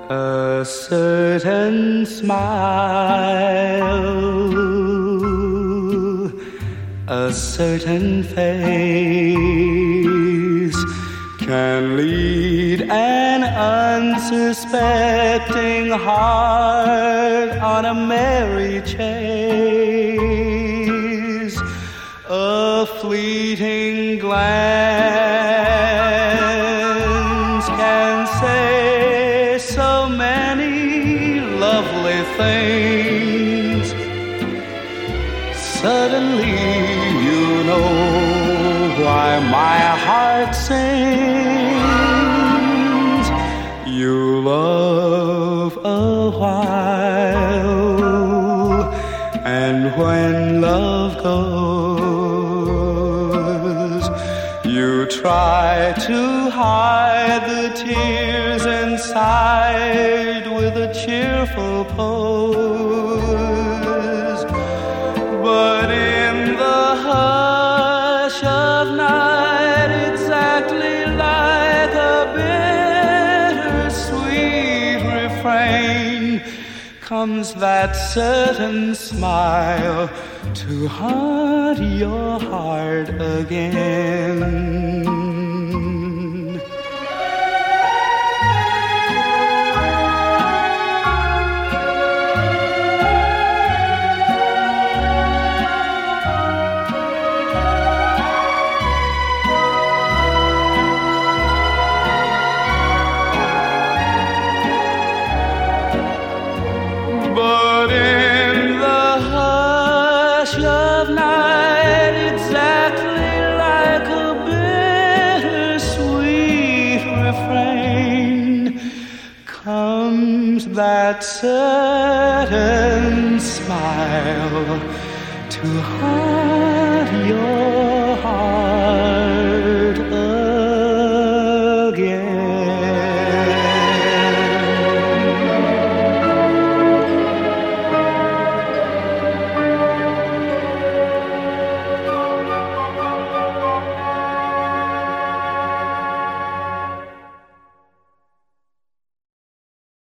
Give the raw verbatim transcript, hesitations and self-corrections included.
A certain smile, a certain face can lead an unsuspecting heart on a merry chase. A fleeting glance can say so many lovely things. Suddenly you know why my heart sings. You love a while, and when love goes, you try to hide the tears inside with a cheerful pose. But in the hush of night, exactly like a bittersweet refrain, comes that certain smile to haunt your heart again. But in the hush of night, exactly like a bittersweet refrain, comes that certain smile to haunt your